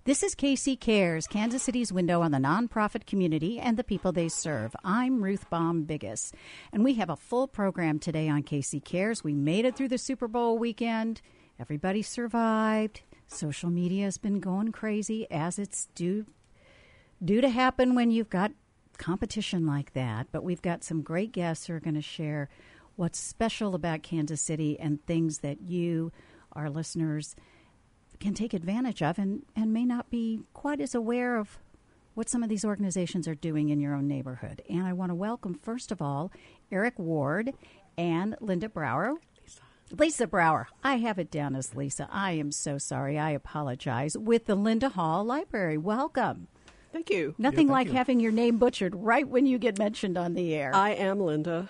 This is KC Cares, Kansas City's window on the nonprofit community and the people they serve. I'm Ruth Baum-Biggis, and we have a full program today on KC Cares. We made it through the Super Bowl weekend. Everybody survived. Social media has been going crazy, as it's due to happen when you've got competition like that. But we've got some great guests who are going to share what's special about Kansas City and things that you, our listeners, can take advantage of and may not be quite as aware of what some of these organizations are doing in your own neighborhood. And I want to welcome, first of all, Eric Ward and Linda Brower. Lisa Brower. I have it down as Lisa. I am so sorry. I apologize. With the Linda Hall Library. Welcome. Thank you. Nothing like having your name butchered right when you get mentioned on the air. I am Linda.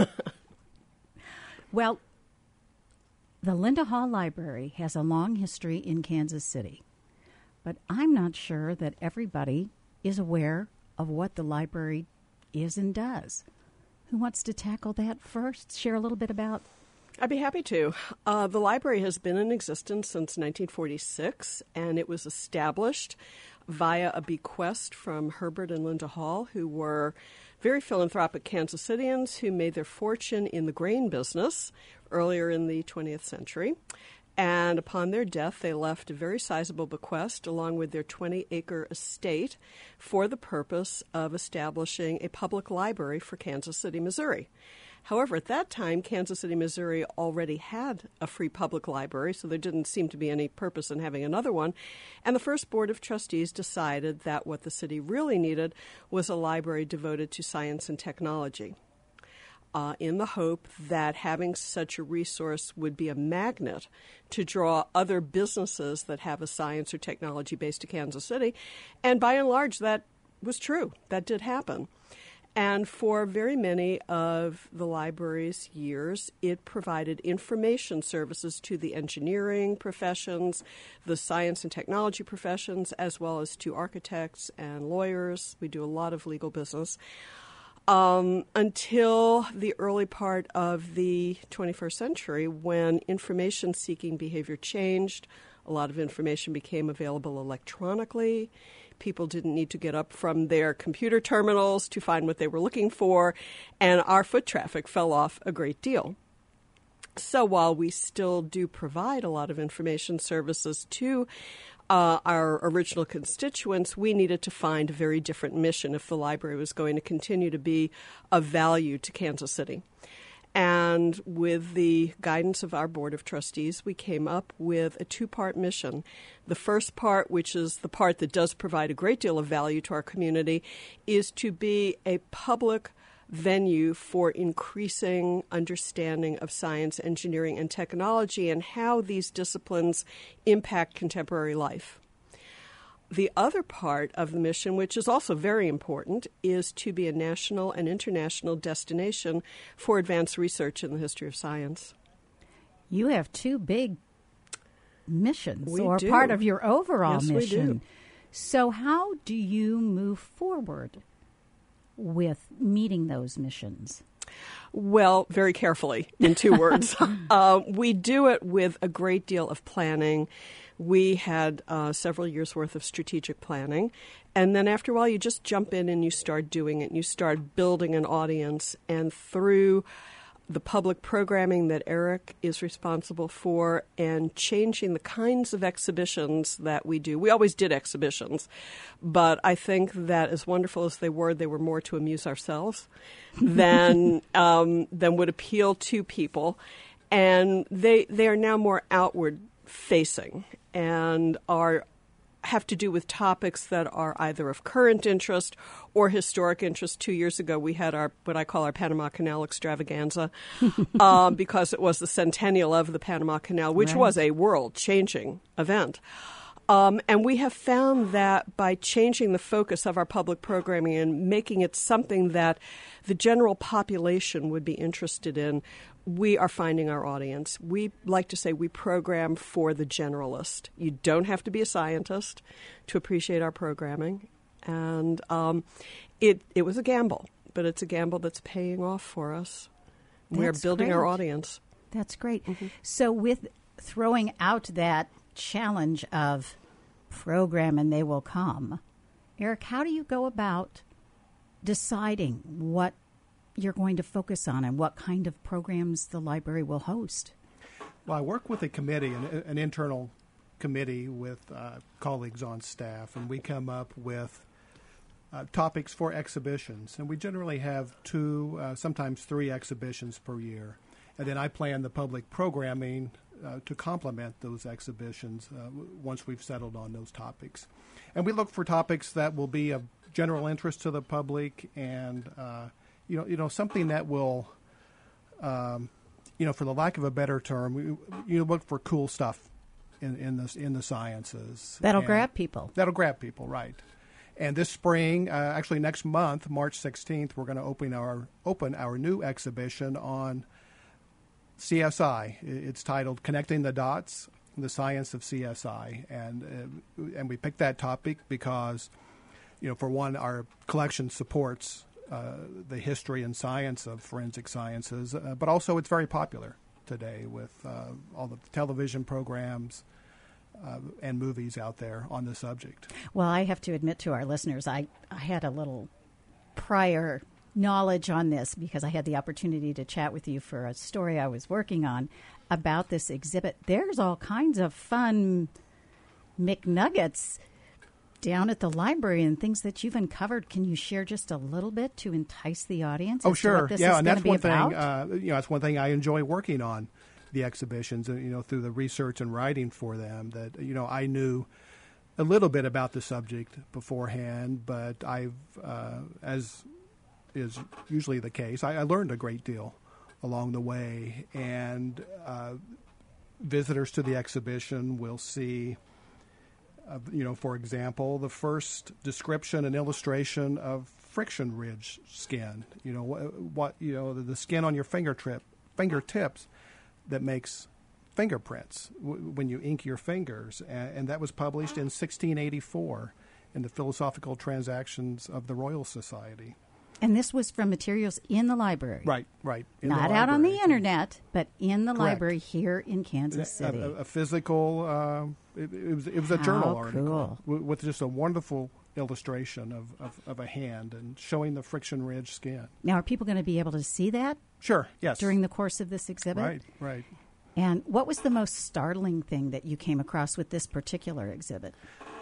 Well, the Linda Hall Library has a long history in Kansas City, but I'm not sure that everybody is aware of what the library is and does. Who wants to tackle that first? Share a little bit about. I'd be happy to. The library has been in existence since 1946, and it was established via a bequest from Herbert and Linda Hall, who were very philanthropic Kansas Cityans who made their fortune in the grain business earlier in the 20th century. And upon their death, they left a very sizable bequest along with their 20-acre estate for the purpose of establishing a public library for Kansas City, Missouri. However, at that time, Kansas City, Missouri already had a free public library, so there didn't seem to be any purpose in having another one. And the first Board of Trustees decided that what the city really needed was a library devoted to science and technology, in the hope that having such a resource would be a magnet to draw other businesses that have a science or technology base to Kansas City. And by and large, that was true. That did happen. And for very many of the library's years, it provided information services to the engineering professions, the science and technology professions, as well as to architects and lawyers. We do a lot of legal business. Until the early part of the 21st century, when information-seeking behavior changed, a lot of information became available electronically. People didn't need to get up from their computer terminals to find what they were looking for, and our foot traffic fell off a great deal. So while we still do provide a lot of information services to our original constituents, we needed to find a very different mission if the library was going to continue to be of value to Kansas City. And with the guidance of our Board of Trustees, we came up with a two-part mission. The first part, which is the part that does provide a great deal of value to our community, is to be a public venue for increasing understanding of science, engineering, and technology and how these disciplines impact contemporary life. The other part of the mission, which is also very important, is to be a national and international destination for advanced research in the history of science. You have two big missions, we or do. part of your overall mission. Yes, we do. So how do you move forward with meeting those missions? Well, very carefully, in 2 words. We do it with a great deal of planning. We had several years' worth of strategic planning. And then after a while, you just jump in and you start doing it. And you start building an audience. And through the public programming that Eric is responsible for and changing the kinds of exhibitions that we do. We always did exhibitions, but I think that as wonderful as they were more to amuse ourselves than would appeal to people. And they are now more outward facing and have to do with topics that are either of current interest or historic interest. 2 years ago, we had what I call our Panama Canal extravaganza because it was the centennial of the Panama Canal, which was a world-changing event. And we have found that by changing the focus of our public programming and making it something that the general population would be interested in, we are finding our audience. We like to say we program for the generalist. You don't have to be a scientist to appreciate our programming. And it was a gamble, but it's a gamble that's paying off for us. We're building our audience. That's great. Mm-hmm. So with throwing out that challenge of program and they will come. Eric, how do you go about deciding what you're going to focus on and what kind of programs the library will host? Well, I work with a committee, an internal committee with colleagues on staff, and we come up with topics for exhibitions. And we generally have 2, sometimes 3 exhibitions per year. And then I plan the public programming to complement those exhibitions once we've settled on those topics. And we look for topics that will be of general interest to the public and, something that will, for the lack of a better term, you look for cool stuff in the sciences. That'll grab people. That'll grab people, right. And this spring, actually next month, March 16th, we're going to open our new exhibition on CSI. It's titled "Connecting the Dots: The Science of CSI," and we picked that topic because, for one, our collection supports the history and science of forensic sciences, but also it's very popular today with all the television programs and movies out there on the subject. Well, I have to admit to our listeners, I had a little prior knowledge on this because I had the opportunity to chat with you for a story I was working on about this exhibit. There's all kinds of fun McNuggets down at the library and things that you've uncovered. Can you share just a little bit to entice the audience? Oh, sure. Yeah, and that's one about? thing. That's one thing I enjoy working on the exhibitions. Through the research and writing for them. That I knew a little bit about the subject beforehand, but I've, as is usually the case, I learned a great deal along the way. And visitors to the exhibition will see. For example, the first description and illustration of friction ridge skin. The skin on your fingertips that makes fingerprints when you ink your fingers, and that was published in 1684 in the Philosophical Transactions of the Royal Society. And this was from materials in the library. Right. Not out on the internet, but in the Correct. library here in Kansas City. A physical, it was a journal article with just a wonderful illustration of a hand and showing the friction ridge skin. Now, are people going to be able to see that? Sure, yes. During the course of this exhibit? Right. And what was the most startling thing that you came across with this particular exhibit?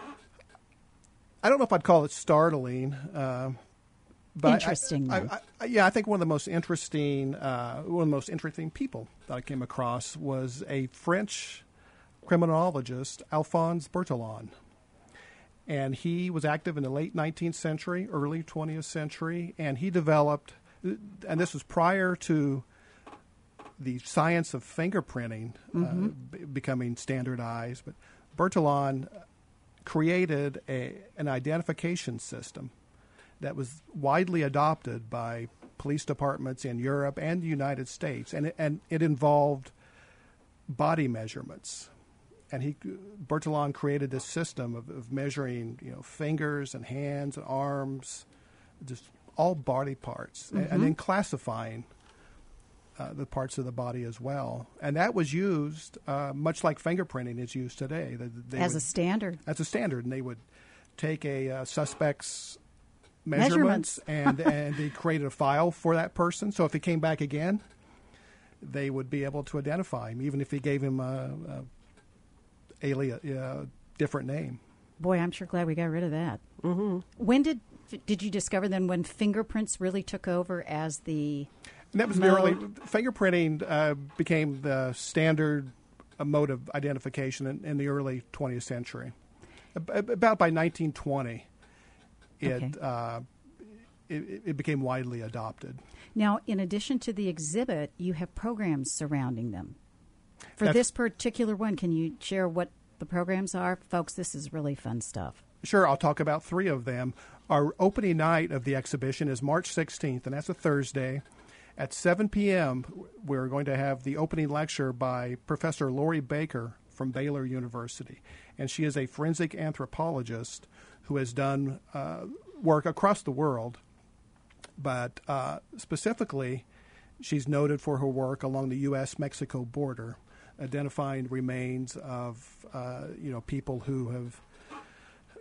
I don't know if I'd call it startling. But interesting. I think one of the most interesting people that I came across was a French criminologist, Alphonse Bertillon. And he was active in the late 19th century, early 20th century, and he developed, and this was prior to the science of fingerprinting becoming standardized, but Bertillon created an identification system that was widely adopted by police departments in Europe and the United States, and it involved body measurements. And Bertillon created this system of measuring, fingers and hands and arms, just all body parts, and then classifying the parts of the body as well. And that was used much like fingerprinting is used today. As a standard, and they would take a suspect's measurements and they created a file for that person. So if he came back again, they would be able to identify him, even if he gave him a different name. Boy, I'm sure glad we got rid of that. Mm-hmm. When did you discover then when fingerprints really took over as the and that was the early fingerprinting became the standard mode of identification in the early 20th century. About by 1920. It became widely adopted. Now, in addition to the exhibit, you have programs surrounding them. For this particular one, can you share what the programs are? Folks, this is really fun stuff. Sure, I'll talk about 3 of them. Our opening night of the exhibition is March 16th, and that's a Thursday. At 7 p.m., we're going to have the opening lecture by Professor Lori Baker from Baylor University. And she is a forensic anthropologist who has done work across the world, but specifically, she's noted for her work along the U.S.-Mexico border, identifying remains of people who have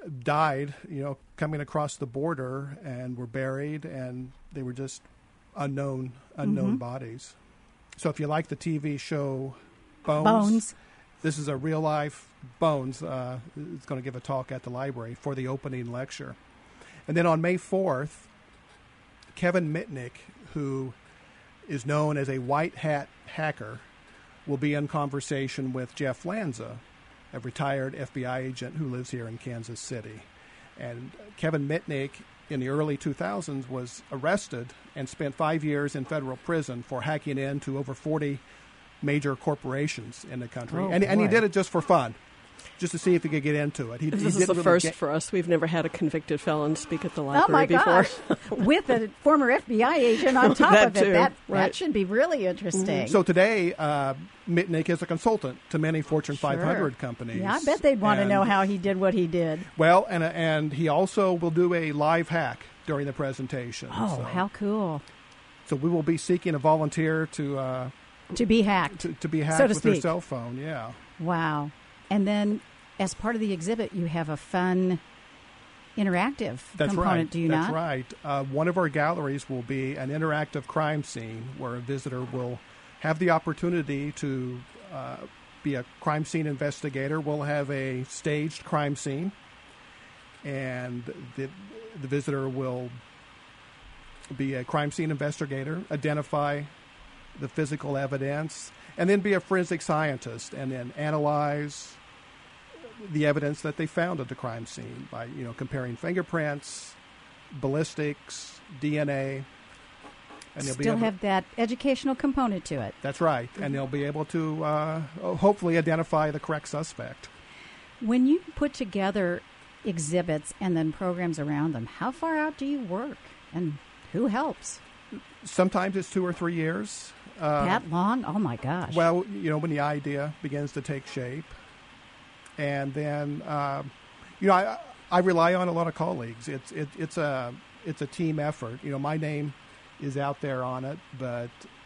died, coming across the border and were buried, and they were just unknown bodies. So if you like the TV show Bones. This is a real-life Bones. It's going to give a talk at the library for the opening lecture. And then on May 4th, Kevin Mitnick, who is known as a white hat hacker, will be in conversation with Jeff Lanza, a retired FBI agent who lives here in Kansas City. And Kevin Mitnick, in the early 2000s, was arrested and spent 5 years in federal prison for hacking into over 40 major corporations in the country. And he did it just for fun, just to see if he could get into it. This is the first for us. We've never had a convicted felon speak at the library before. With a former FBI agent on top of it. Too. That should be really interesting. So today, Mitnick is a consultant to many Fortune 500 companies. Yeah, I bet they'd want to know how he did what he did. Well, and he also will do a live hack during the presentation. Oh, so, how cool. So we will be seeking a volunteer to be hacked. To be hacked with their cell phone, yeah. Wow. And then as part of the exhibit, you have a fun interactive component, do you not? That's right. One of our galleries will be an interactive crime scene where a visitor will have the opportunity to be a crime scene investigator. We'll have a staged crime scene, and the visitor will be a crime scene investigator, identify the physical evidence, and then be a forensic scientist and then analyze the evidence that they found at the crime scene by, comparing fingerprints, ballistics, DNA. And they'll still have that educational component to it. That's right. And they'll be able to hopefully identify the correct suspect. When you put together exhibits and then programs around them, how far out do you work? And who helps? Sometimes it's 2 or 3 years. That long? Oh, my gosh. Well, when the idea begins to take shape. And then, I rely on a lot of colleagues. It's a team effort. My name is out there on it, but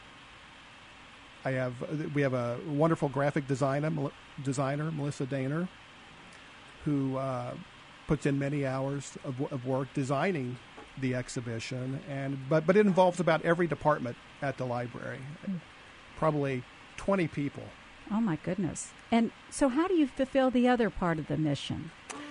we have a wonderful graphic designer, Melissa Daner, who puts in many hours of work designing the exhibition, but it involves about every department at the library, probably 20 people. Oh my goodness! And so, how do you fulfill the other part of the mission?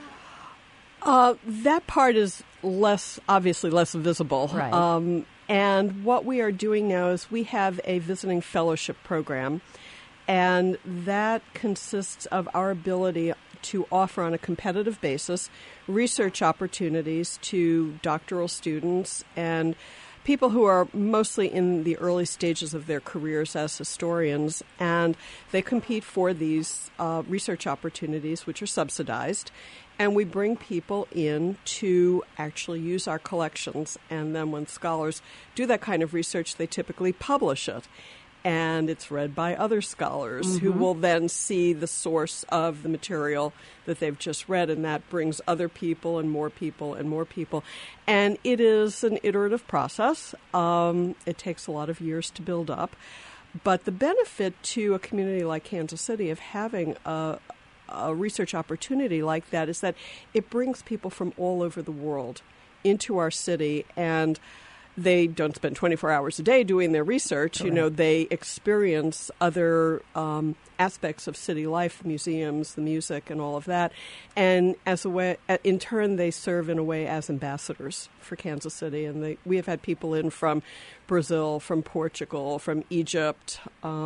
That part is obviously less visible. Right. And what we are doing now is we have a visiting fellowship program, and that consists of our ability to offer on a competitive basis research opportunities to doctoral students and people who are mostly in the early stages of their careers as historians, and they compete for these research opportunities, which are subsidized, and we bring people in to actually use our collections, and then when scholars do that kind of research, they typically publish it. And it's read by other scholars who will then see the source of the material that they've just read, and that brings other people and more people and more people. And it is an iterative process. It takes a lot of years to build up. But the benefit to a community like Kansas City of having a research opportunity like that is that it brings people from all over the world into our city, and they don't spend 24 hours a day doing their research. Correct. They experience other aspects of city life, the museums, the music, and all of that. And as a way, in turn, they serve in a way as ambassadors for Kansas City. And we have had people in from Brazil, from Portugal, from Egypt,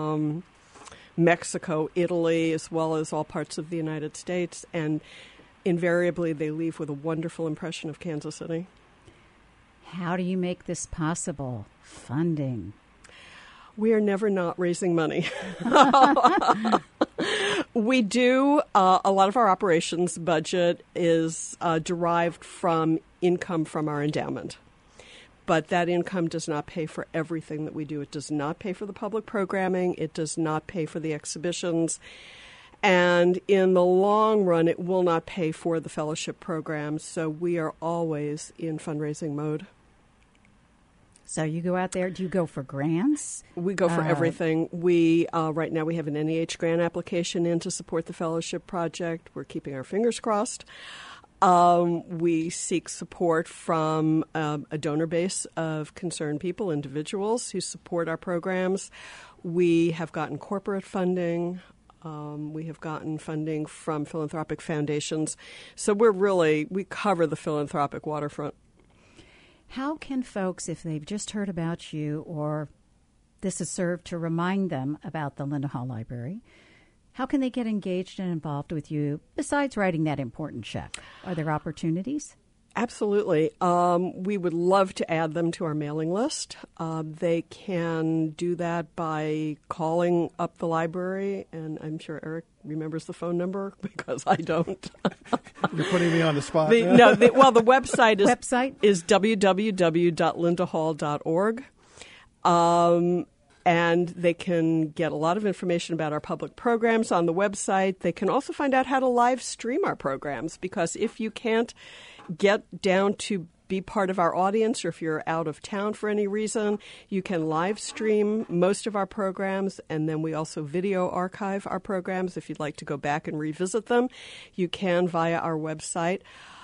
Mexico, Italy, as well as all parts of the United States. And invariably, they leave with a wonderful impression of Kansas City. How do you make this possible? Funding. We are never not raising money. We do. A lot of our operations budget is derived from income from our endowment. But that income does not pay for everything that we do. It does not pay for the public programming. It does not pay for the exhibitions. And in the long run, it will not pay for the fellowship programs. So we are always in fundraising mode. So you go out there. Do you go for grants? We go for everything. We right now we have an NEH grant application in to support the fellowship project. We're keeping our fingers crossed. We seek support from a donor base of concerned people, individuals who support our programs. We have gotten corporate funding. We have gotten funding from philanthropic foundations. So we cover the philanthropic waterfront. How can folks, if they've just heard about you or this has served to remind them about the Linda Hall Library, how can they get engaged and involved with you besides writing that important check? Are there opportunities? Absolutely. We would love to add them to our mailing list. They can do that by calling up the library, and I'm sure Eric remembers the phone number because I don't. You're putting me on the spot. The website is www.lindahall.org. And they can get a lot of information about our public programs on the website. They can also find out how to live stream our programs, because if you can't get down to be part of our audience, or if you're out of town for any reason, you can live stream most of our programs, and then we also video archive our programs. If you'd like to go back and revisit them, you can via our website.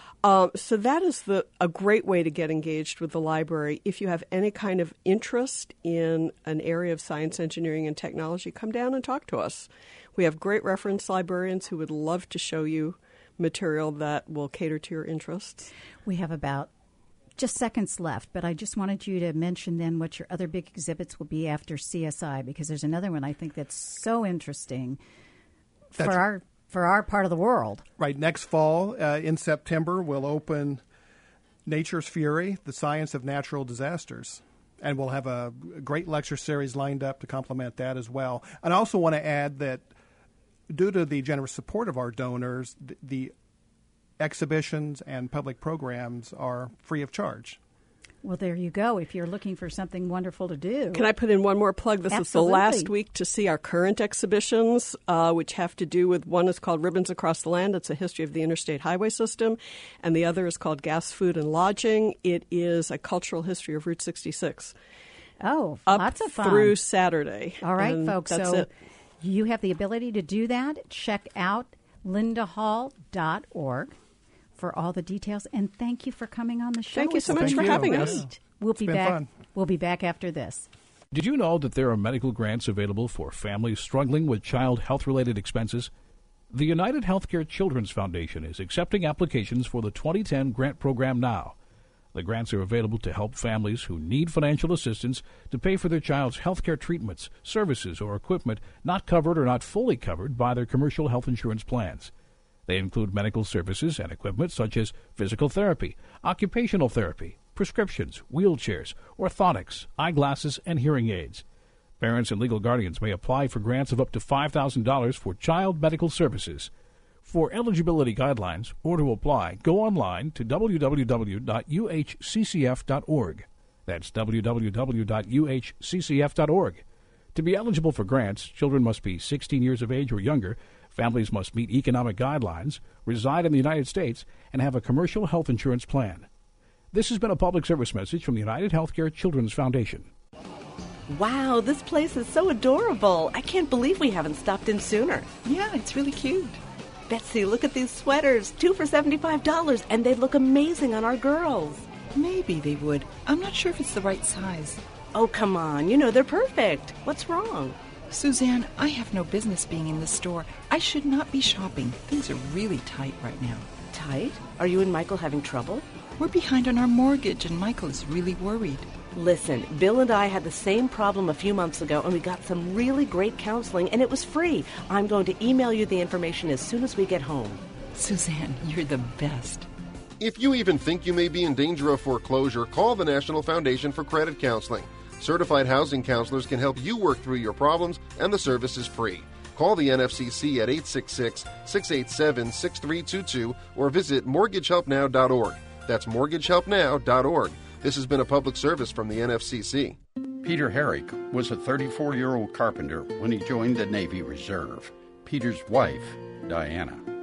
So that is a great way to get engaged with the library. If you have any kind of interest in an area of science, engineering, and technology, come down and talk to us. We have great reference librarians who would love to show you material that will cater to your interests. We have about just seconds left, but I just wanted you to mention then what your other big exhibits will be after CSI, because there's another one I think that's so interesting for our part of the world. Right. Next fall, in September, we'll open Nature's Fury, the Science of Natural Disasters. And we'll have a great lecture series lined up to complement that as well. And I also want to add that due to the generous support of our donors, the exhibitions and public programs are free of charge. Well, there you go. If you're looking for something wonderful to do. Can I put in one more plug? This Absolutely. is the last week to see our current exhibitions, which have to do with, one is called Ribbons Across the Land. It's a history of the interstate highway system. And the other is called Gas, Food, and Lodging. It is a cultural history of Route 66. Oh, up lots of fun. Through Saturday. All right, folks. That's so it. You have the ability to do that. Check out lindahall.org for all the details. And thank you for coming on the show. Thank you so much Thank for you. having Yeah. us. We'll be been back. fun. We'll be back after this. Did you know that there are medical grants available for families struggling with child health-related expenses? The United Healthcare Children's Foundation is accepting applications for the 2010 grant program now. The grants are available to help families who need financial assistance to pay for their child's healthcare treatments, services, or equipment not covered or not fully covered by their commercial health insurance plans. They include medical services and equipment such as physical therapy, occupational therapy, prescriptions, wheelchairs, orthotics, eyeglasses, and hearing aids. Parents and legal guardians may apply for grants of up to $5,000 for child medical services. For eligibility guidelines or to apply, go online to www.uhccf.org. That's www.uhccf.org. To be eligible for grants, children must be 16 years of age or younger, families must meet economic guidelines, reside in the United States, and have a commercial health insurance plan. This has been a public service message from the United Healthcare Children's Foundation. Wow, this place is so adorable. I can't believe we haven't stopped in sooner. Yeah, it's really cute. Betsy, look at these sweaters. 2 for $75, and they look amazing on our girls. Maybe they would. I'm not sure if it's the right size. Oh, come on. You know they're perfect. What's wrong? Suzanne, I have no business being in this store. I should not be shopping. Things are really tight right now. Tight? Are you and Michael having trouble? We're behind on our mortgage, and Michael is really worried. Listen, Bill and I had the same problem a few months ago, and we got some really great counseling, and it was free. I'm going to email you the information as soon as we get home. Suzanne, you're the best. If you even think you may be in danger of foreclosure, call the National Foundation for Credit Counseling. Certified housing counselors can help you work through your problems, and the service is free. Call the NFCC at 866-687-6322 or visit mortgagehelpnow.org. That's mortgagehelpnow.org. This has been a public service from the NFCC. Peter Herrick was a 34-year-old carpenter when he joined the Navy Reserve. Peter's wife, Diana,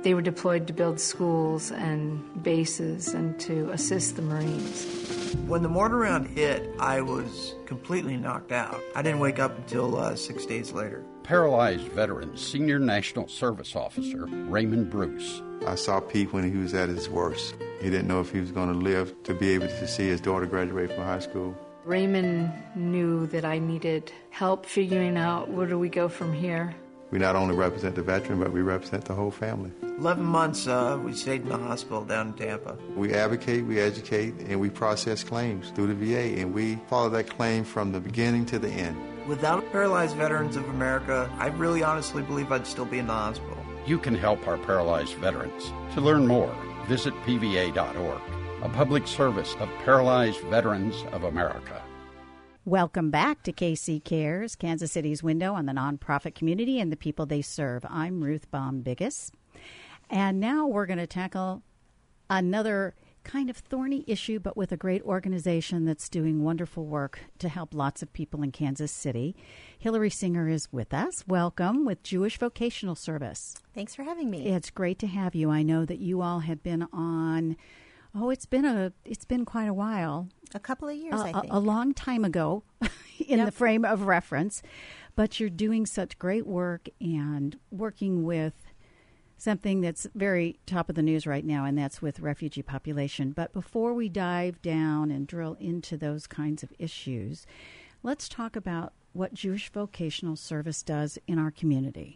They were deployed to build schools and bases and to assist the Marines. When the mortar round hit, I was completely knocked out. I didn't wake up until 6 days later. Paralyzed veteran, Senior National Service Officer Raymond Bruce. I saw Pete when he was at his worst. He didn't know if he was going to live to be able to see his daughter graduate from high school. Raymond knew that I needed help figuring out where do we go from here. We not only represent the veteran, but we represent the whole family. 11 months we stayed in the hospital down in Tampa. We advocate, we educate, and we process claims through the VA, and we follow that claim from the beginning to the end. Without Paralyzed Veterans of America, I really honestly believe I'd still be in the hospital. You can help our paralyzed veterans. To learn more, visit pva.org, a public service of Paralyzed Veterans of America. Welcome back to KC Cares, Kansas City's window on the nonprofit community and the people they serve. I'm Ruth Baum Biggis. And now we're going to tackle another kind of thorny issue, but with a great organization that's doing wonderful work to help lots of people in Kansas City. Hillary Singer is with us. Welcome with Jewish Vocational Service. Thanks for having me. It's great to have you. I know that you all have been on... it's been quite a while. A couple of years, I think. A long time ago in the frame of reference. But you're doing such great work and working with something that's very top of the news right now, and that's with refugee population. But before we dive down and drill into those kinds of issues, let's talk about what Jewish Vocational Service does in our community.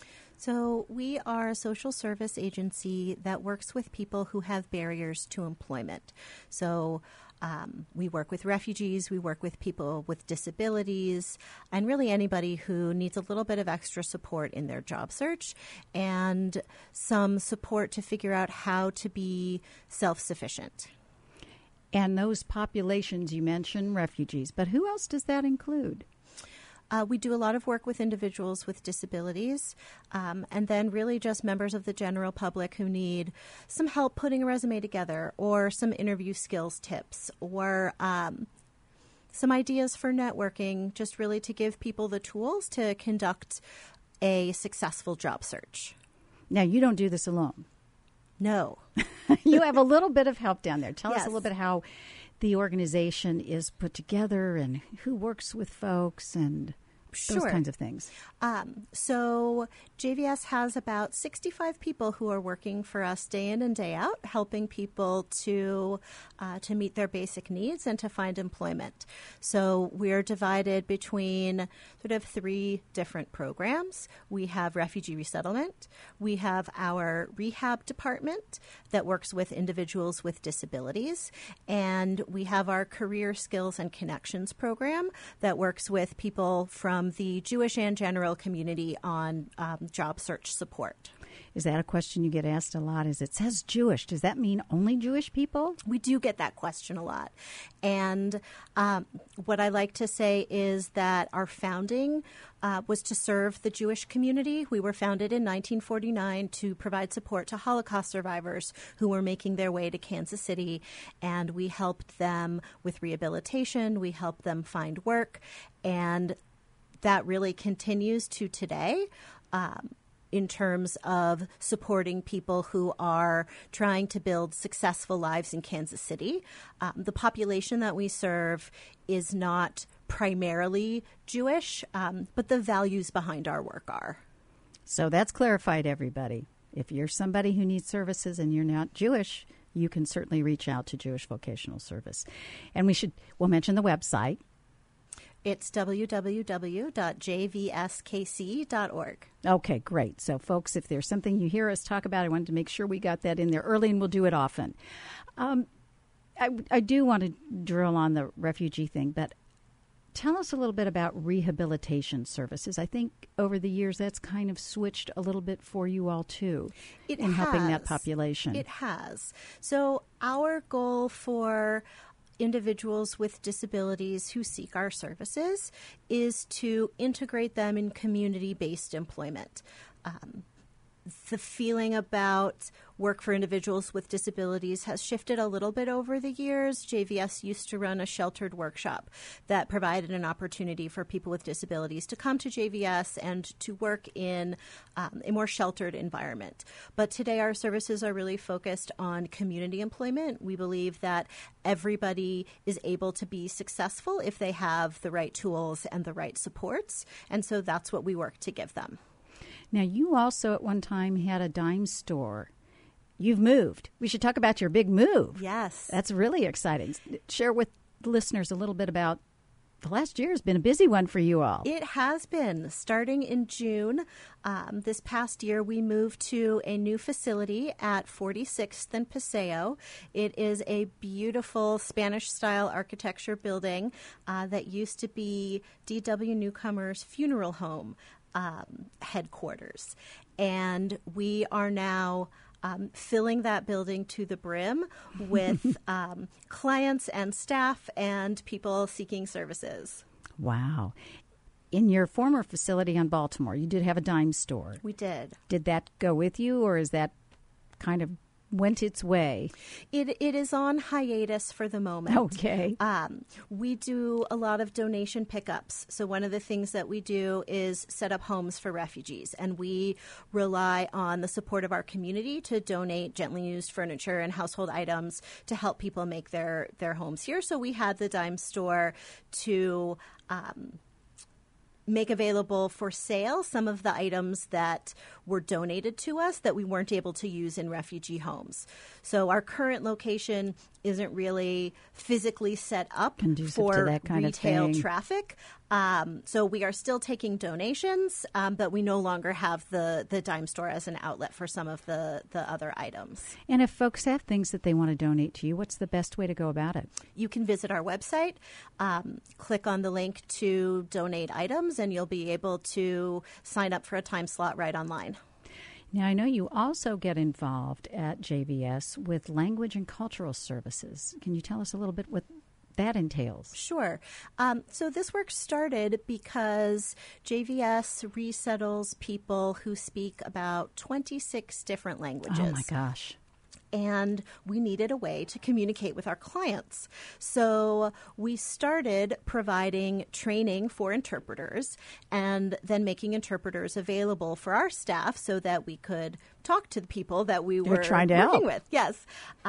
So we are a social service agency that works with people who have barriers to employment. So we work with refugees, we work with people with disabilities, and really anybody who needs a little bit of extra support in their job search and some support to figure out how to be self-sufficient. And those populations, you mentioned refugees, but who else does that include? We do a lot of work with individuals with disabilities, and then really just members of the general public who need some help putting a resume together or some interview skills tips or some ideas for networking, just really to give people the tools to conduct a successful job search. Now, you don't do this alone. No. You have a little bit of help down there. Tell Yes. us a little bit how the organization is put together and who works with folks and those kinds of things. So JVS has about 65 people who are working for us day in and day out, helping people to meet their basic needs and to find employment. So we're divided between sort of 3 different programs. We have refugee resettlement. We have our rehab department that works with individuals with disabilities. And we have our career skills and connections program that works with people from the Jewish and general community on job search support. Is that a question you get asked a lot? Is it says Jewish. Does that mean only Jewish people? We do get that question a lot. And what I like to say is that our founding was to serve the Jewish community. We were founded in 1949 to provide support to Holocaust survivors who were making their way to Kansas City. And we helped them with rehabilitation. We helped them find work. And that really continues to today in terms of supporting people who are trying to build successful lives in Kansas City. The population that we serve is not primarily Jewish, but the values behind our work are. So that's clarified, everybody. If you're somebody who needs services and you're not Jewish, you can certainly reach out to Jewish Vocational Service. And we'll mention the website. It's www.jvskc.org. Okay, great. So, folks, if there's something you hear us talk about, I wanted to make sure we got that in there early, and we'll do it often. I do want to drill on the refugee thing, but tell us a little bit about rehabilitation services. I think over the years that's kind of switched a little bit for you all, too, helping that population. It has. So our goal for individuals with disabilities who seek our services is to integrate them in community-based employment. the feeling about work for individuals with disabilities has shifted a little bit over the years. JVS used to run a sheltered workshop that provided an opportunity for people with disabilities to come to JVS and to work in a more sheltered environment. But today our services are really focused on community employment. We believe that everybody is able to be successful if they have the right tools and the right supports. And so that's what we work to give them. Now, you also at one time had a dime store. You've moved. We should talk about your big move. Yes. That's really exciting. Share with the listeners a little bit about the last year has been a busy one for you all. It has been. Starting in June this past year, we moved to a new facility at 46th and Paseo. It is a beautiful Spanish-style architecture building that used to be D.W. Newcomer's funeral home headquarters. And we are now filling that building to the brim with clients and staff and people seeking services. Wow. In your former facility on Baltimore, you did have a dime store. We did. Did that go with you, or is that kind of went its way? It is on hiatus for the moment. Okay. We do a lot of donation pickups. So one of the things that we do is set up homes for refugees, and we rely on the support of our community to donate gently used furniture and household items to help people make their homes here. So we had the dime store to make available for sale some of the items that were donated to us that we weren't able to use in refugee homes. So our current location isn't really physically set up conducive for to that kind retail of thing. traffic. So we are still taking donations, but we no longer have the dime store as an outlet for some of the other items. And if folks have things that they want to donate to you, what's the best way to go about it? You can visit our website, click on the link to donate items, and you'll be able to sign up for a time slot right online. Now, I know you also get involved at JVS with language and cultural services. Can you tell us a little bit what that entails? Sure. So this work started because JVS resettles people who speak about 26 different languages. Oh, my gosh. And we needed a way to communicate with our clients. So we started providing training for interpreters and then making interpreters available for our staff so that we could talk to the people that we were trying to working help with. Yes.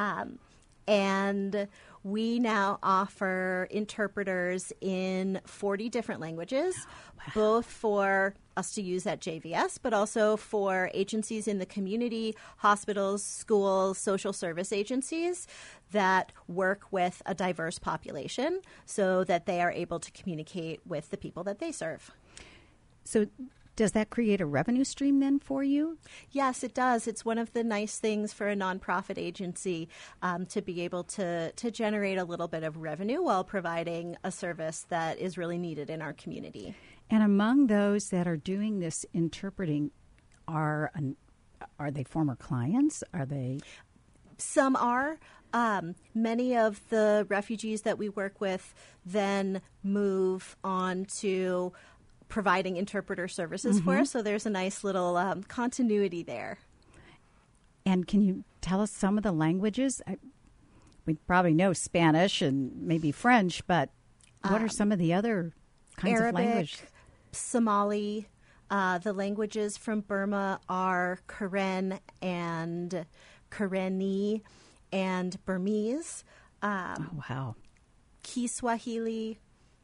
And we now offer interpreters in 40 different languages, both for us to use at JVS, but also for agencies in the community, hospitals, schools, social service agencies that work with a diverse population so that they are able to communicate with the people that they serve. So does that create a revenue stream then for you? Yes, it does. It's one of the nice things for a nonprofit agency to be able to generate a little bit of revenue while providing a service that is really needed in our community. And among those that are doing this interpreting, are they former clients? Are they? Some are. Many of the refugees that we work with then move on to providing interpreter services for us, so there's a nice little continuity there. And can you tell us some of the languages? We probably know Spanish and maybe French, but what are some of the other kinds Arabic, of language? Somali. The languages from Burma are Karen and Karenni and Burmese. Oh, wow. Kiswahili.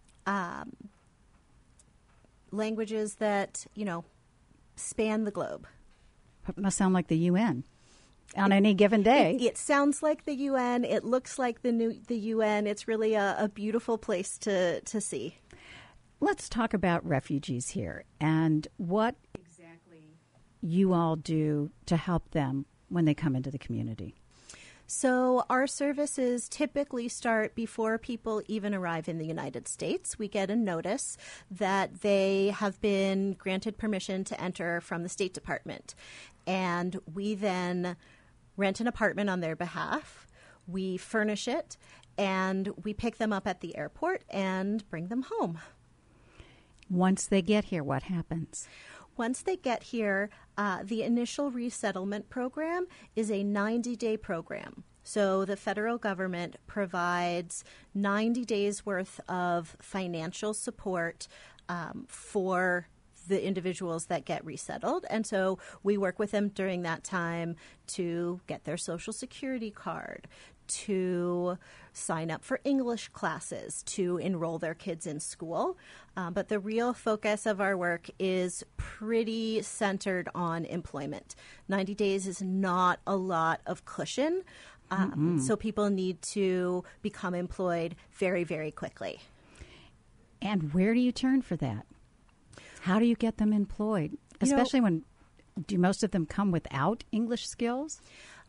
Languages that, span the globe. It must sound like the UN on any given day. It sounds like the UN. It looks like the UN. It's really a beautiful place to see. Let's talk about refugees here and what exactly you all do to help them when they come into the community. So our services typically start before people even arrive in the United States. We get a notice that they have been granted permission to enter from the State Department. And we then rent an apartment on their behalf. We furnish it, and we pick them up at the airport and bring them home. Once they get here, what happens? once they get here, the initial resettlement program is a 90-day program. So the federal government provides 90 days worth of financial support for the individuals that get resettled. And so we work with them during that time to get their Social Security card, to sign up for English classes, to enroll their kids in school. But the real focus of our work is pretty centered on employment. 90 days is not a lot of cushion. So people need to become employed very, very quickly. And where do you turn for that? How do you get them employed? Especially when, do most of them come without English skills?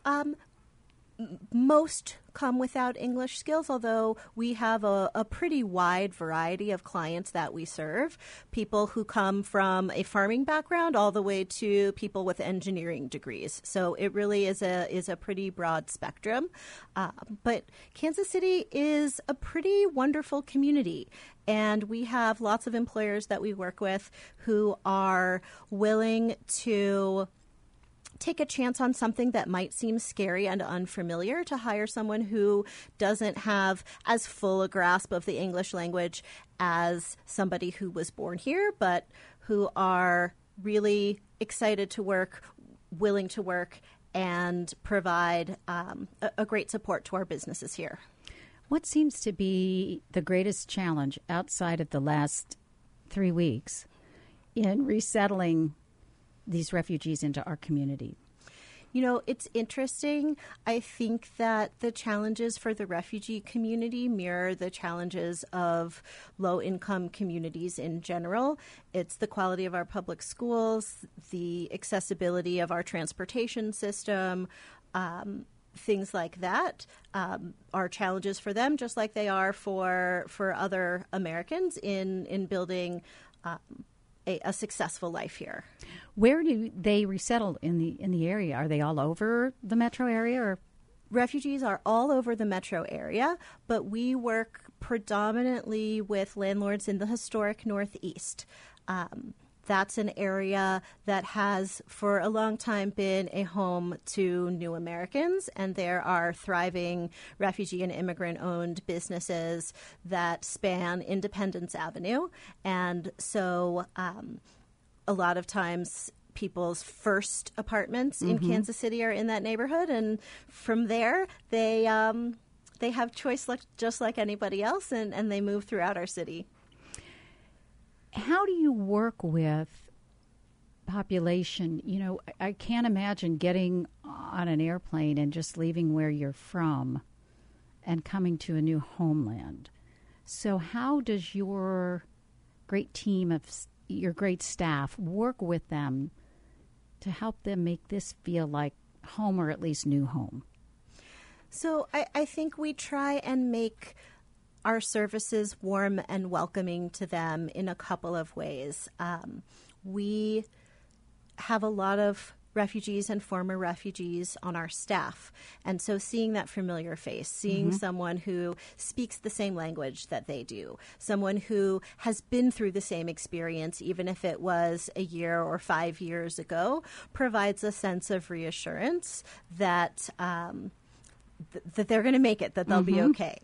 Most come without English skills, although we have a pretty wide variety of clients that we serve. People who come from a farming background all the way to people with engineering degrees. So it really is a pretty broad spectrum. But Kansas City is a pretty wonderful community. And we have lots of employers that we work with who are willing to take a chance on something that might seem scary and unfamiliar, to hire someone who doesn't have as full a grasp of the English language as somebody who was born here, but who are really excited to work, willing to work, and provide a great support to our businesses here. What seems to be the greatest challenge outside of the last 3 weeks in resettling these refugees into our community? It's interesting. I think that the challenges for the refugee community mirror the challenges of low-income communities in general. It's the quality of our public schools, the accessibility of our transportation system, things like that are challenges for them, just like they are for other Americans in building a successful life here. Where do they resettle in the area? Are they all over the metro area? Or? Refugees are all over the metro area, but we work predominantly with landlords in the historic Northeast. That's an area that has for a long time been a home to new Americans, and there are thriving refugee and immigrant-owned businesses that span Independence Avenue. And so a lot of times people's first apartments in Kansas City are in that neighborhood, and from there they have choice just like anybody else, and they move throughout our city. How do you work with population? I can't imagine getting on an airplane and just leaving where you're from and coming to a new homeland. So how does your great team of your great staff work with them to help them make this feel like home, or at least new home? So I think we try and make our services warm and welcoming to them in a couple of ways. We have a lot of refugees and former refugees on our staff. And so seeing that familiar face, seeing someone who speaks the same language that they do, someone who has been through the same experience, even if it was a year or 5 years ago, provides a sense of reassurance that that they're going to make it, that they'll be okay.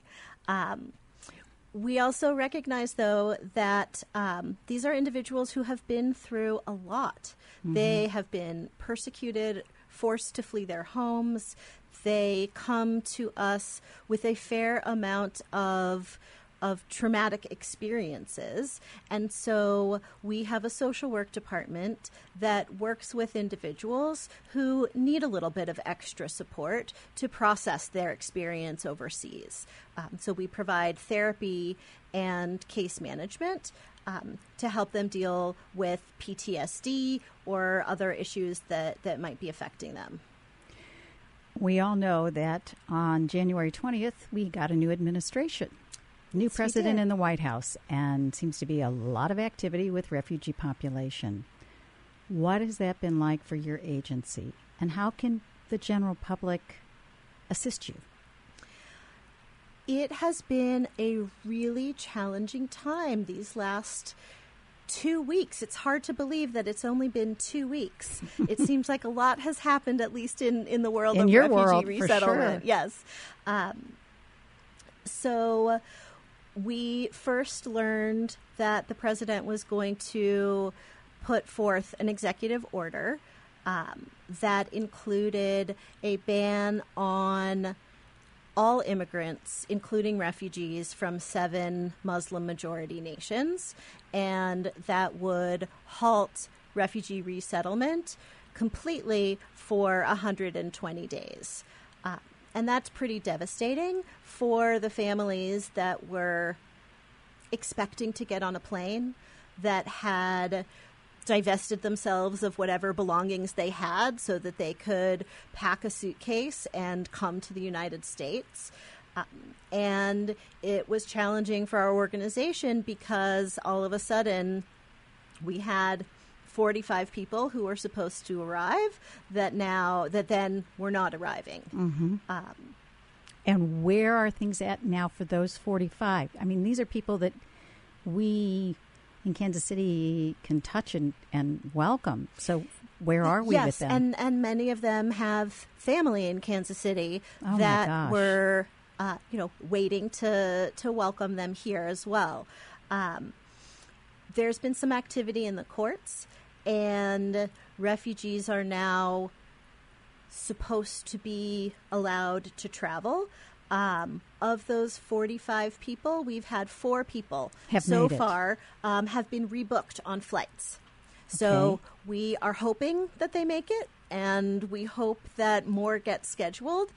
We also recognize, though, that these are individuals who have been through a lot. They have been persecuted, forced to flee their homes. They come to us with a fair amount of traumatic experiences. And so we have a social work department that works with individuals who need a little bit of extra support to process their experience overseas. So we provide therapy and case management to help them deal with PTSD or other issues that might be affecting them. We all know that on January 20th, we got a new administration. New president in the White House, and seems to be a lot of activity with refugee population. What has that been like for your agency, and how can the general public assist you? It has been a really challenging time these last 2 weeks. It's hard to believe that it's only been 2 weeks. It seems like a lot has happened, at least in the world of refugee resettlement. For sure. Yes. So we first learned that the president was going to put forth an executive order that included a ban on all immigrants, including refugees, from 7 Muslim-majority nations, and that would halt refugee resettlement completely for 120 days. And that's pretty devastating for the families that were expecting to get on a plane, that had divested themselves of whatever belongings they had so that they could pack a suitcase and come to the United States. And it was challenging for our organization because all of a sudden we had 45 people who were supposed to arrive that then were not arriving. Mm-hmm. And where are things at now for those 45? I mean, these are people that we in Kansas City can touch and welcome. So where are we with them? And many of them have family in Kansas City that were waiting to welcome them here as well. There's been some activity in the courts, and refugees are now supposed to be allowed to travel. Of those 45 people, we've had 4 people so far have been rebooked on flights. So we are hoping that they make it, and we hope that more get scheduled.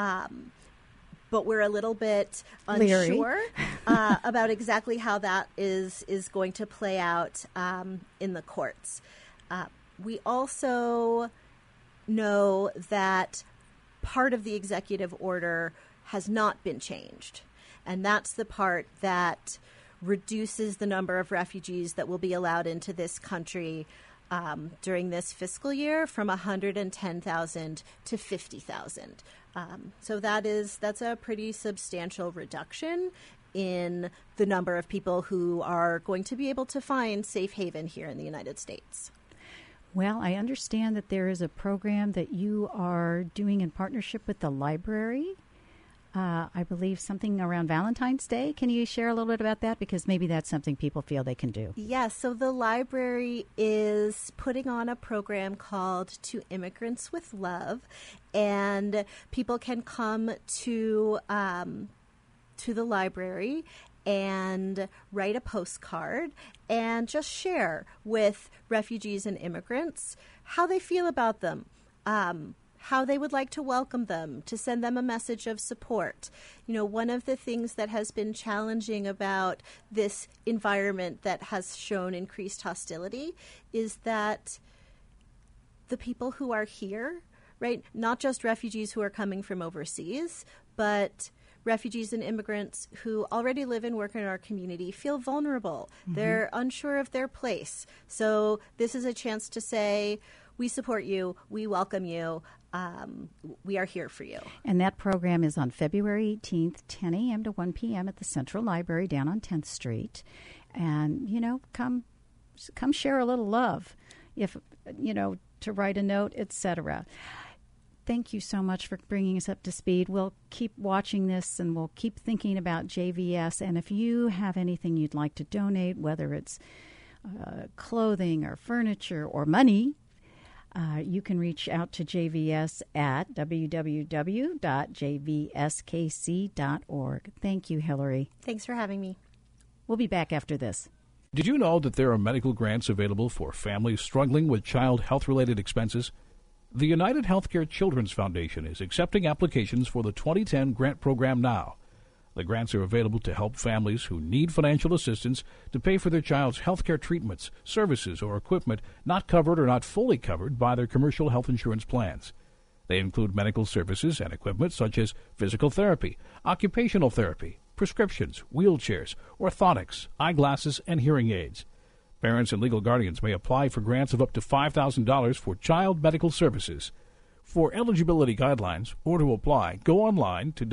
But we're a little bit unsure about exactly how that is going to play out in the courts. We also know that part of the executive order has not been changed, and that's the part that reduces the number of refugees that will be allowed into this country during this fiscal year from 110,000 to 50,000. So that's a pretty substantial reduction in the number of people who are going to be able to find safe haven here in the United States. Well, I understand that there is a program that you are doing in partnership with the library. I believe something around Valentine's Day. Can you share a little bit about that? Because maybe that's something people feel they can do. Yes, so the library is putting on a program called To Immigrants with Love, and people can come to the library and write a postcard and just share with refugees and immigrants how they feel about them, how they would like to welcome them, to send them a message of support. You know, one of the things that has been challenging about this environment that has shown increased hostility is that the people who are here, right, not just refugees who are coming from overseas, but refugees and immigrants who already live and work in our community feel vulnerable. Mm-hmm. They're unsure of their place. So this is a chance to say, we support you, we welcome you, we are here for you. And that program is on February 18th, 10 a.m. to 1 p.m. at the Central Library down on 10th Street. And, you know, come share a little love, if, you know, to write a note, etc. Thank you so much for bringing us up to speed. We'll keep watching this, and we'll keep thinking about JVS. And if you have anything you'd like to donate, whether it's clothing or furniture or money, you can reach out to JVS at www.jvskc.org. Thank you, Hillary. Thanks for having me. We'll be back after this. Did you know that there are medical grants available for families struggling with child health-related expenses? The United Healthcare Children's Foundation is accepting applications for the 2010 grant program now. The grants are available to help families who need financial assistance to pay for their child's health care treatments, services, or equipment not covered or not fully covered by their commercial health insurance plans. They include medical services and equipment such as physical therapy, occupational therapy, prescriptions, wheelchairs, orthotics, eyeglasses, and hearing aids. Parents and legal guardians may apply for grants of up to $5,000 for child medical services. For eligibility guidelines or to apply, go online to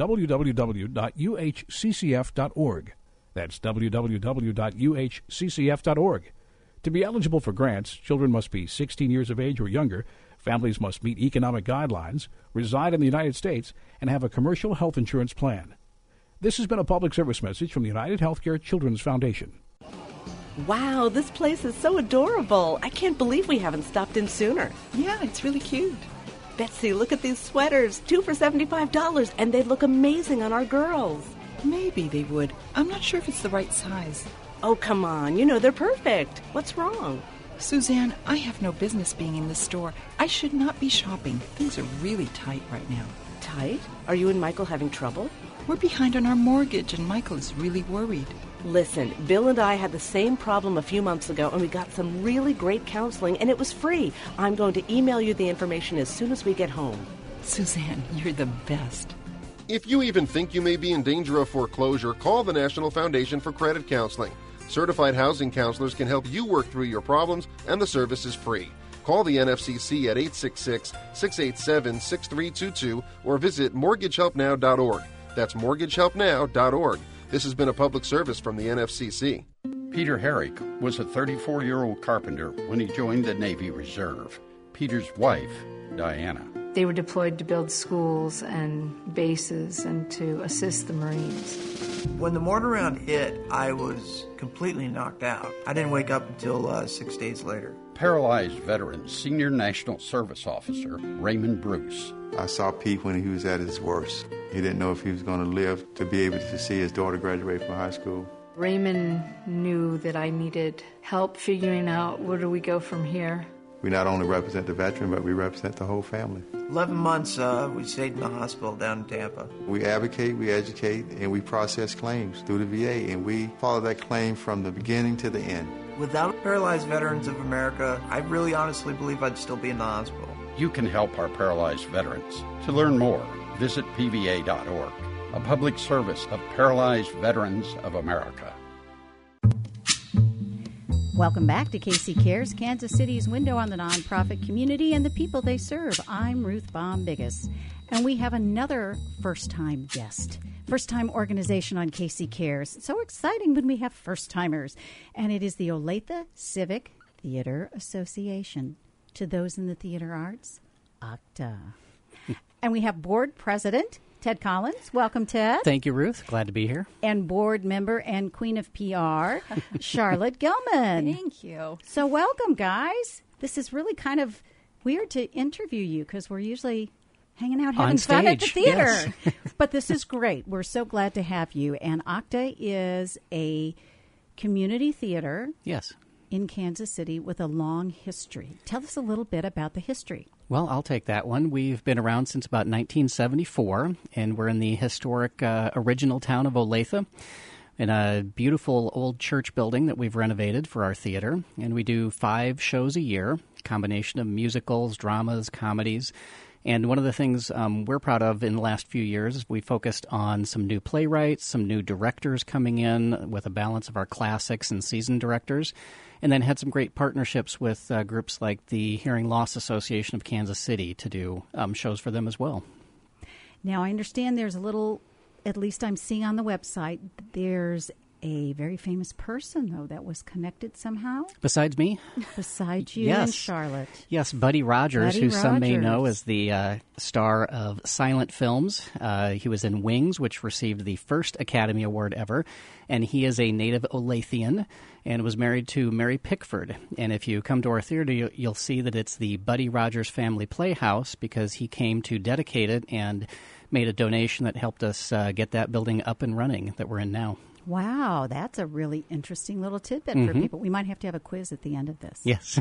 www.uhccf.org. That's www.uhccf.org. To be eligible for grants, children must be 16 years of age or younger, families must meet economic guidelines, reside in the United States, and have a commercial health insurance plan. This has been a public service message from the United Healthcare Children's Foundation. Wow, this place is so adorable. I can't believe we haven't stopped in sooner. Yeah, it's really cute. Betsy, look at these sweaters. 2 for $75, and they look amazing on our girls. Maybe they would. I'm not sure if it's the right size. Oh, come on. You know they're perfect. What's wrong? Suzanne, I have no business being in this store. I should not be shopping. Things are really tight right now. Tight? Are you and Michael having trouble? We're behind on our mortgage, and Michael is really worried. Listen, Bill and I had the same problem a few months ago, and we got some really great counseling, and it was free. I'm going to email you the information as soon as we get home. Suzanne, you're the best. If you even think you may be in danger of foreclosure, call the National Foundation for Credit Counseling. Certified housing counselors can help you work through your problems, and the service is free. Call the NFCC at 866-687-6322 or visit mortgagehelpnow.org. That's mortgagehelpnow.org. This has been a public service from the NFCC. Peter Herrick was a 34-year-old carpenter when he joined the Navy Reserve. Peter's wife, Diana. They were deployed to build schools and bases and to assist the Marines. When the mortar round hit, I was completely knocked out. I didn't wake up until 6 days later. Paralyzed veteran, Senior National Service Officer Raymond Bruce. I saw Pete when he was at his worst. He didn't know if he was going to live to be able to see his daughter graduate from high school. Raymond knew that I needed help figuring out where do we go from here. We not only represent the veteran, but we represent the whole family. 11 months we stayed in the hospital down in Tampa. We advocate, we educate, and we process claims through the VA, and we follow that claim from the beginning to the end. Without Paralyzed Veterans of America, I really honestly believe I'd still be in the hospital. You can help our paralyzed veterans. To learn more, visit pva.org, a public service of Paralyzed Veterans of America. Welcome back to KC Cares, Kansas City's window on the nonprofit community and the people they serve. I'm Ruth Baum Biggis, and we have another first-time guest, first-time organization on KC Cares. It's so exciting when we have first-timers, and it is the Olathe Civic Theater Association. To those in the theater arts, OCTA. And we have board president Ted Collins. Welcome, Ted. Thank you, Ruth. Glad to be here. And board member and queen of PR, Charlotte Gilman. Thank you. So welcome, guys. This is really kind of weird to interview you because we're usually hanging out having fun at the theater. Yes. But this is great. We're so glad to have you. And OCTA is a community theater. Yes. In Kansas City with a long history. Tell us a little bit about the history. Well, I'll take that one. We've been around since about 1974, and we're in the historic original town of Olathe in a beautiful old church building that we've renovated for our theater. And we do 5 shows a year, a combination of musicals, dramas, comedies. And one of the things we're proud of in the last few years is we focused on some new playwrights, some new directors coming in with a balance of our classics and seasoned directors, and then had some great partnerships with groups like the Hearing Loss Association of Kansas City to do shows for them as well. Now, I understand there's a little, at least I'm seeing on the website, there's a very famous person, though, that was connected somehow. Besides me? Besides you yes. and Charlotte. Yes, Buddy Rogers, who some may know as the star of silent films. He was in Wings, which received the first Academy Award ever, and he is a native Olathian and was married to Mary Pickford. And if you come to our theater, you'll see that it's the Buddy Rogers Family Playhouse because he came to dedicate it and made a donation that helped us get that building up and running that we're in now. Wow, that's a really interesting little tidbit for people. We might have to have a quiz at the end of this. Yes.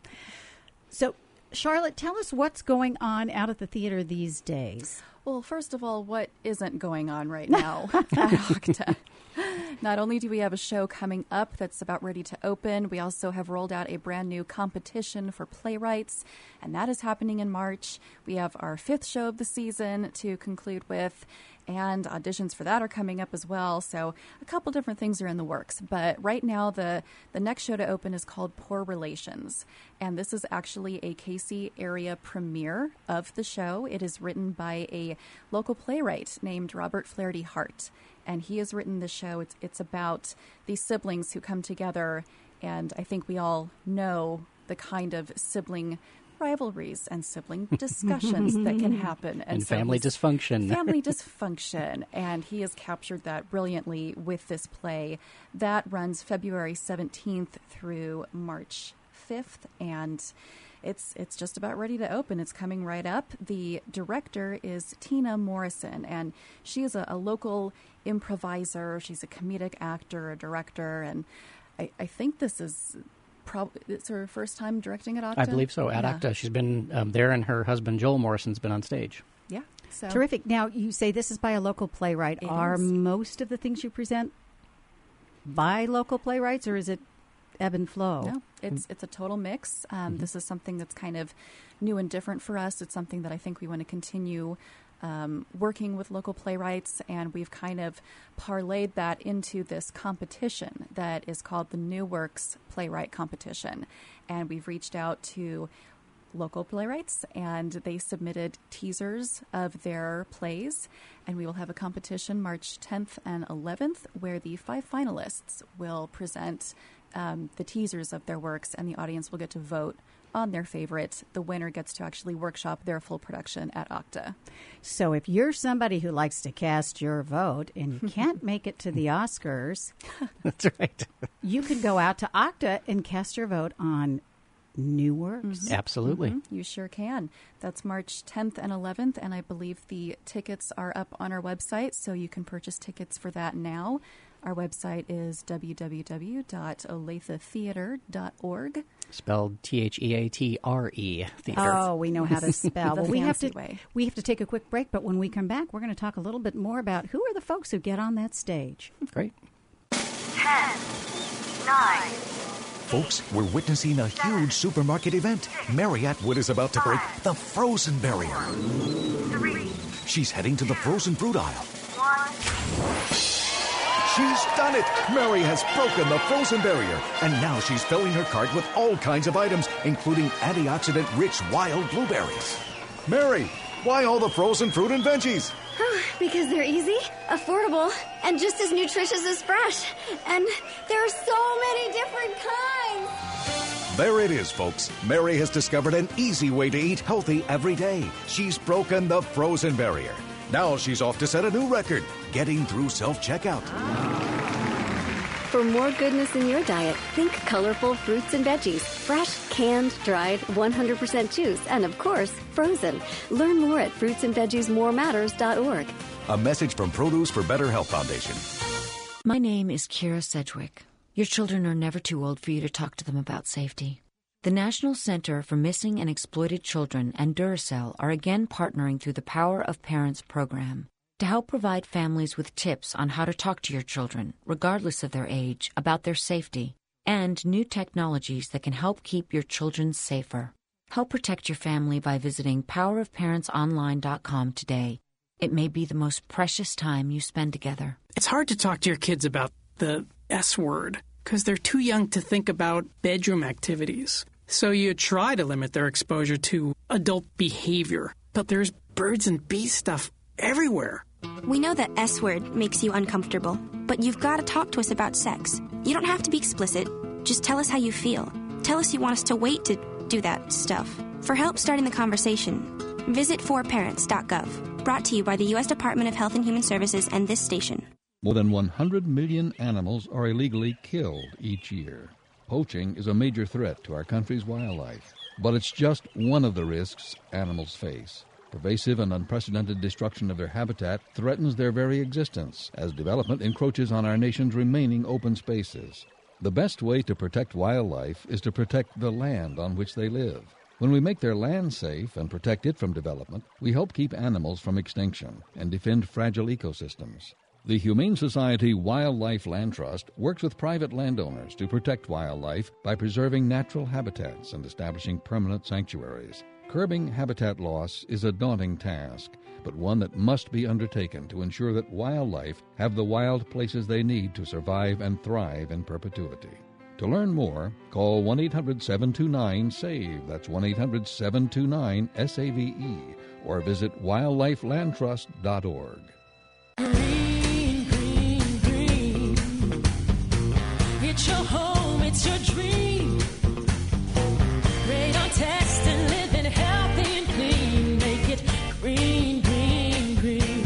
So, Charlotte, tell us what's going on out at the theater these days. Well, first of all, what isn't going on right now at OCTA? Not only do we have a show coming up that's about ready to open, we also have rolled out a brand new competition for playwrights, and that is happening in March. We have our 5th show of the season to conclude with, and auditions for that are coming up as well. So a couple different things are in the works. But right now, the next show to open is called Poor Relations. And this is actually a KC area premiere of the show. It is written by a local playwright named Robert Flaherty Hart. And he has written the show. It's about these siblings who come together And I think we all know the kind of sibling rivalries and sibling discussions that can happen. And so family dysfunction. Family dysfunction. And he has captured that brilliantly with this play. That runs February 17th through March 5th. And it's just about ready to open. It's coming right up. The director is Tina Morrison, and she is a local improviser. She's a comedic actor, a director, and I think this is it's her first time directing at Octa? I believe so, at Octa. She's been there, and her husband, Joel Morrison's been on stage. Yeah. So. Terrific. Now, you say this is by a local playwright. Are most of the things you present by local playwrights, or is it ebb and flow? No, it's a total mix. This is something that's kind of new and different for us. It's something that I think we want to continue working with local playwrights, and we've kind of parlayed that into this competition that is called the New Works Playwright Competition. And we've reached out to local playwrights, and they submitted teasers of their plays, and we will have a competition March 10th and 11th where the 5 finalists will present the teasers of their works, and the audience will get to vote on their favorite. The winner gets to actually workshop their full production at Octa. So if you're somebody who likes to cast your vote and you can't make it to the Oscars, that's right. You can go out to Octa and cast your vote on New Works. Mm-hmm. Absolutely. Mm-hmm. You sure can. That's March 10th and 11th, and I believe the tickets are up on our website, so you can purchase tickets for that now. Our website is www.olathetheater.org. Spelled Theatre. Theater. Oh, we know how to spell. Well, we have to take a quick break, but when we come back, we're going to talk a little bit more about who are the folks who get on that stage. Great. 10, 9. Folks, we're witnessing a huge supermarket event. Mary Atwood is about to break the frozen barrier. 3. She's heading to the frozen fruit aisle. 1. She's done it! Mary has broken the frozen barrier, and now she's filling her cart with all kinds of items, including antioxidant-rich wild blueberries. Mary, why all the frozen fruit and veggies? Because they're easy, affordable, and just as nutritious as fresh. And there are so many different kinds. There it is, folks. Mary has discovered an easy way to eat healthy every day. She's broken the frozen barrier. Now she's off to set a new record, getting through self-checkout. For more goodness in your diet, think colorful fruits and veggies. Fresh, canned, dried, 100% juice, and of course, frozen. Learn more at fruitsandveggiesmorematters.org. A message from Produce for Better Health Foundation. My name is Kira Sedgwick. Your children are never too old for you to talk to them about safety. The National Center for Missing and Exploited Children and Duracell are again partnering through the Power of Parents program to help provide families with tips on how to talk to your children, regardless of their age, about their safety, and new technologies that can help keep your children safer. Help protect your family by visiting powerofparentsonline.com today. It may be the most precious time you spend together. It's hard to talk to your kids about the S word because they're too young to think about bedroom activities. So you try to limit their exposure to adult behavior. But there's birds and bees stuff everywhere. We know that S word makes you uncomfortable, but you've got to talk to us about sex. You don't have to be explicit. Just tell us how you feel. Tell us you want us to wait to do that stuff. For help starting the conversation, visit forparents.gov. Brought to you by the U.S. Department of Health and Human Services and this station. More than 100 million animals are illegally killed each year. Poaching is a major threat to our country's wildlife, but it's just one of the risks animals face. Pervasive and unprecedented destruction of their habitat threatens their very existence as development encroaches on our nation's remaining open spaces. The best way to protect wildlife is to protect the land on which they live. When we make their land safe and protect it from development, we help keep animals from extinction and defend fragile ecosystems. The Humane Society Wildlife Land Trust works with private landowners to protect wildlife by preserving natural habitats and establishing permanent sanctuaries. Curbing habitat loss is a daunting task, but one that must be undertaken to ensure that wildlife have the wild places they need to survive and thrive in perpetuity. To learn more, call 1-800-729-SAVE, that's 1-800-729-SAVE, or visit wildlifelandtrust.org. It's your home, it's your dream. Radon test and living healthy and clean. Make it green, green, green.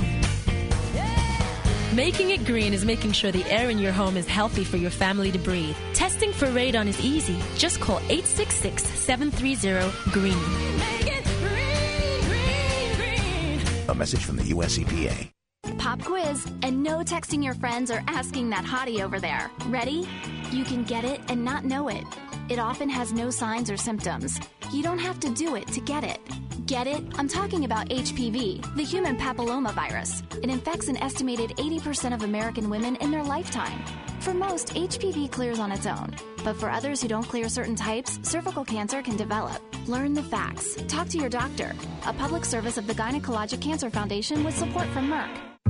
Making it green is making sure the air in your home is healthy for your family to breathe. Testing for radon is easy. Just call 866-730-GREEN. Make it green, green, green. A message from the U.S. EPA. Pop quiz, and no texting your friends or asking that hottie over there. Ready? You can get it and not know it. It often has no signs or symptoms. You don't have to do it to get it. Get it? I'm talking about HPV, the human papillomavirus. It infects an estimated 80% of American women in their lifetime. For most, HPV clears on its own. But for others who don't clear certain types, cervical cancer can develop. Learn the facts. Talk to your doctor. A public service of the Gynecologic Cancer Foundation with support from Merck.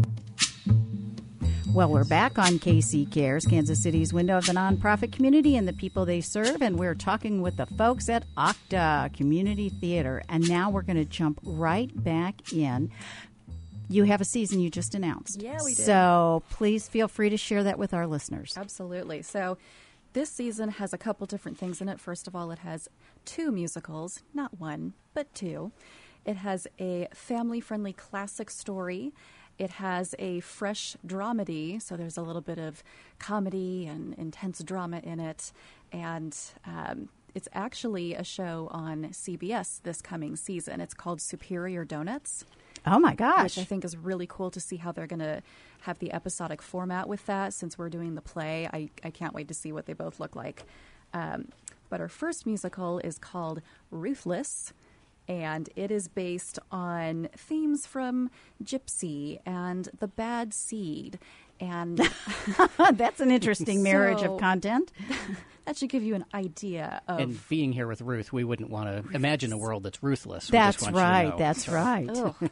Well, we're back on KC Cares, Kansas City's window of the nonprofit community and the people they serve, and we're talking with the folks at Octa Community Theater. And now we're going to jump right back in. You have a season you just announced. Yeah, we did. So please feel free to share that with our listeners. Absolutely. So this season has a couple different things in it. First of all, it has 2 musicals, not 1, but 2. It has a family-friendly classic story. It has a fresh dramedy, so there's a little bit of comedy and intense drama in it. And it's actually a show on CBS this coming season. It's called Superior Donuts. Oh, my gosh. Which I think is really cool to see how they're going to have the episodic format with that. Since we're doing the play, I can't wait to see what they both look like. But our first musical is called Ruthless. And it is based on themes from Gypsy and The Bad Seed. And that's an interesting marriage of content. That should give you an idea of... And being here with Ruth, we wouldn't want to imagine a world that's ruthless. That's right. That's right.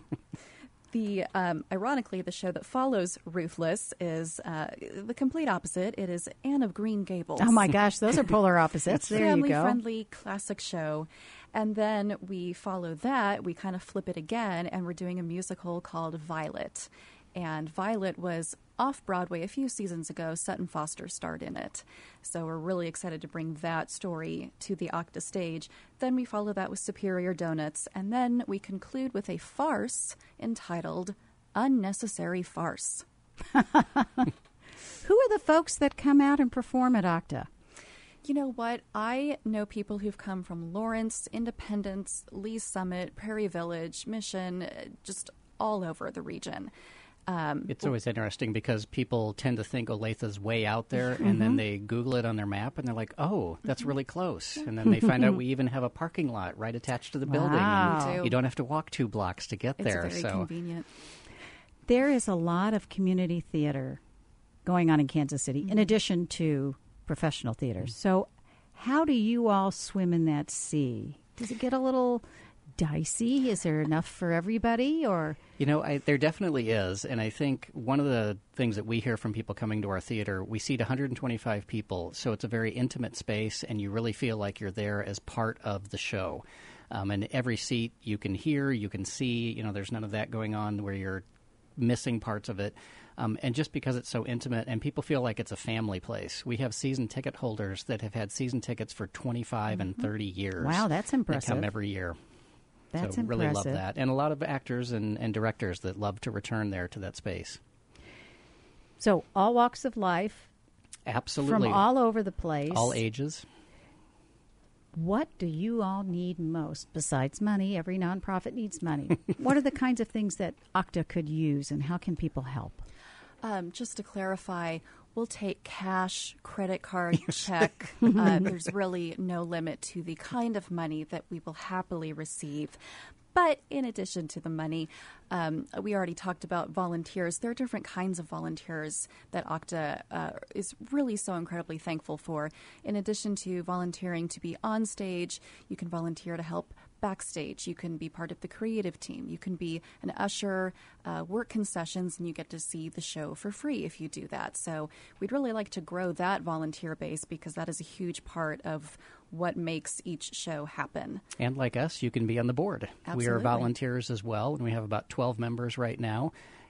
Ironically, the show that follows Ruthless is the complete opposite. It is Anne of Green Gables. Oh, my gosh. Those are polar opposites. There you go. Family-friendly classic show. And then we follow that. We kind of flip it again, and we're doing a musical called Violet. And Violet was off-Broadway a few seasons ago. Sutton Foster starred in it. So we're really excited to bring that story to the Octa stage. Then we follow that with Superior Donuts. And then we conclude with a farce entitled Unnecessary Farce. Who are the folks that come out and perform at Octa? You know what? I know people who've come from Lawrence, Independence, Lee's Summit, Prairie Village, Mission, just all over the region. It's always interesting because people tend to think Olathe's way out there, and then they Google it on their map, and they're like, oh, that's really close. And then they find out we even have a parking lot right attached to the building. And you don't have to walk 2 blocks to get there. It's very convenient. There is a lot of community theater going on in Kansas City, in addition to professional theater. So how do you all swim in that sea? Does it get a little dicey? Is there enough for everybody? Or there definitely is. And I think one of the things that we hear from people coming to our theater, we seat 125 people. So it's a very intimate space, and you really feel like you're there as part of the show. And every seat you can hear, you can see, there's none of that going on where you're missing parts of it. And just because it's so intimate and people feel like it's a family place. We have season ticket holders that have had season tickets for 25 and 30 years. Wow, that's impressive. They come every year. That's so really impressive. love that. And a lot of actors and directors that love to return there to that space. So all walks of life. Absolutely. From all over the place. All ages. What do you all need most besides money? Every nonprofit needs money. What are the kinds of things that Octa could use, and how can people help? Just to clarify, we'll take cash, credit card, check. There's really no limit to the kind of money that we will happily receive. But in addition to the money, we already talked about volunteers. There are different kinds of volunteers that Octa is really so incredibly thankful for. In addition to volunteering to be on stage, you can volunteer to help backstage. You can be part of the creative team. You can be an usher, work concessions, and you get to see the show for free if you do that. So we'd really like to grow that volunteer base because that is a huge part of what makes each show happen. And like us, you can be on the board. Absolutely. We are volunteers as well, and we have about 12 members right now.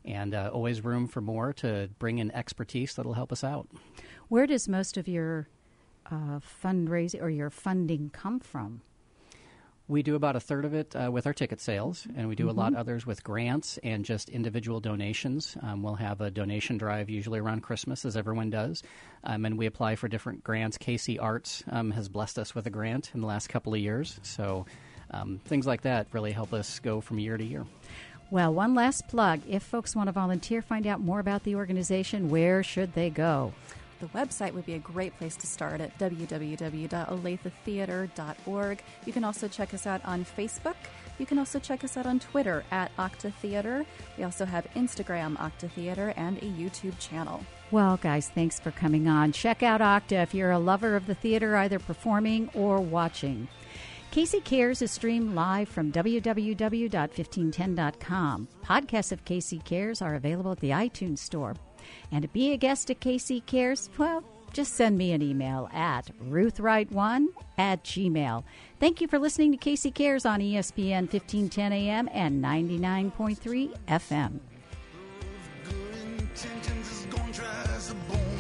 and always room for more to bring in expertise that'll help us out. Where does most of your fundraising or your funding come from? We do about a third of it with our ticket sales, and we do a lot others with grants and just individual donations. We'll have a donation drive usually around Christmas, as everyone does, and we apply for different grants. KC Arts has blessed us with a grant in the last couple of years, so things like that really help us go from year to year. Well, one last plug. If folks want to volunteer, find out more about the organization, where should they go? The website would be a great place to start at www.olathetheater.org. You can also check us out on Facebook. You can also check us out on Twitter at Octa Theater. We also have Instagram, Octa Theater, and a YouTube channel. Well, guys, thanks for coming on. Check out Octa if you're a lover of the theater, either performing or watching. KC Cares is streamed live from www.1510.com. Podcasts of KC Cares are available at the iTunes Store. And to be a guest at KC Cares, well, just send me an email at ruthwright1@gmail. Thank you for listening to KC Cares on ESPN 1510 AM and 99.3 FM.